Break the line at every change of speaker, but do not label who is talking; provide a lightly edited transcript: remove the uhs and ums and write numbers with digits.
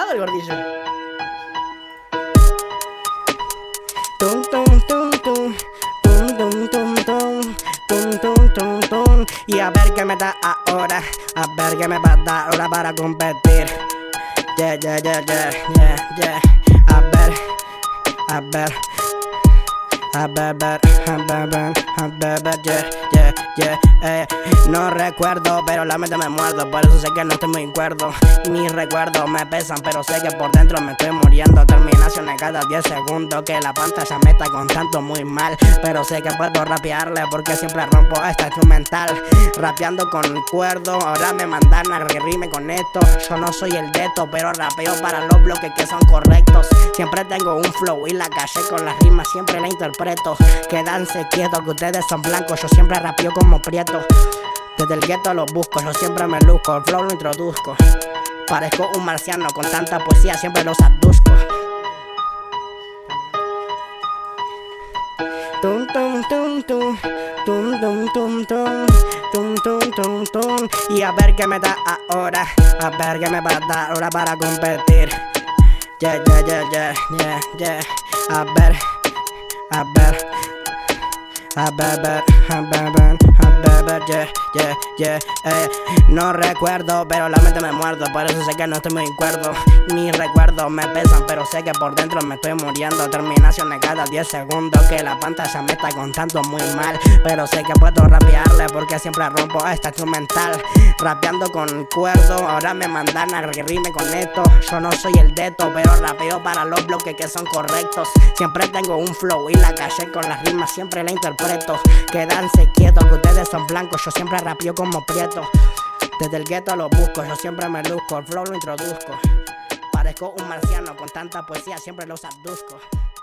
el gordillo.
Tum tum tum tum tum tum tum tum tum tum tum tum. Y a ver qué me da ahora, a ver qué me va a dar ahora para competir. Yeah, yeah, yeah, yeah, yeah, yeah. A ver, a ver, a ver, yeah, yeah, yeah, No recuerdo, pero la mente me muerdo. Por eso sé que no estoy muy cuerdo. Mis recuerdos me pesan, pero sé que por dentro me estoy muriendo. Terminaciones cada 10 segundos, que la pantalla me está contando muy mal. Pero sé que puedo rapearle, porque siempre rompo esta instrumental. Rapeando con cuerdo, ahora me mandan a que rime con esto. Yo no soy el deto, pero rapeo para los bloques que son correctos. Siempre tengo un flow y la calle con las rimas siempre la interpreto. Quédanse quietos que ustedes son blancos, yo siempre rapeo como prieto. Desde el gueto los busco, yo siempre me luzco, el flow lo introduzco. Parezco un marciano con tanta poesía, siempre los aduzco. Tum tum tum tum tum tum tum tum tum tum tum tum. Y a ver qué me da ahora, a ver qué me va a dar ahora para competir. Yeah, yeah, yeah, yeah, yeah, yeah. A ver, a ver, a ver, yeah, yeah, yeah, No recuerdo, pero la mente me muerdo. Por eso sé que no estoy muy cuerdo. Mis recuerdos me pesan, pero sé que por dentro me estoy muriendo. Terminaciones cada 10 segundos, que la pantalla me está contando muy mal. Pero sé que puedo rapearle, porque siempre rompo esta instrumental. Rapeando con cuerdo, ahora me mandan a que rime con esto. Yo no soy el deto, pero rapeo para los bloques que son correctos. Siempre tengo un flow y la calle con las rimas siempre la interpreto. Quédanse quietos que ustedes son blancos, yo siempre rapeo como prieto. Desde el gueto lo busco, yo siempre me luzco, el flow lo introduzco. Parezco un marciano con tanta poesía, siempre los aduzco.